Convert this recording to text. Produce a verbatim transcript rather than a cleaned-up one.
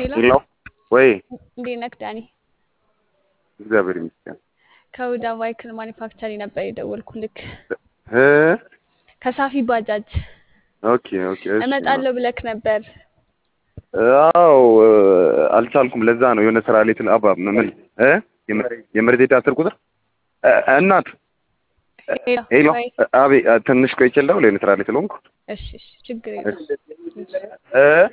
ሄሎ ወይ እንዴት ነህ ዳኒ? እግዚአብሔር ይመስገን። ከሁዳ ቫይክል ማኒፋክቸሪንግ ነበር የደወልኩልክ። እ ከሳፊ ባጃጅ ኦኬ ኦኬ እሺ። እመጣለሁ ብለክ ነበር። አዎ አልቻልኩም። ለዛ ነው የሆነ ስራ ላይ አባ ምን እ የመሬት አስር ቁጥር እናት ሄሎ አቤ ትንሽ ቆይቼ ልደውል የሆነ ስራ ላይ ስለሆንኩ እሺ እሺ ችግር የለም እ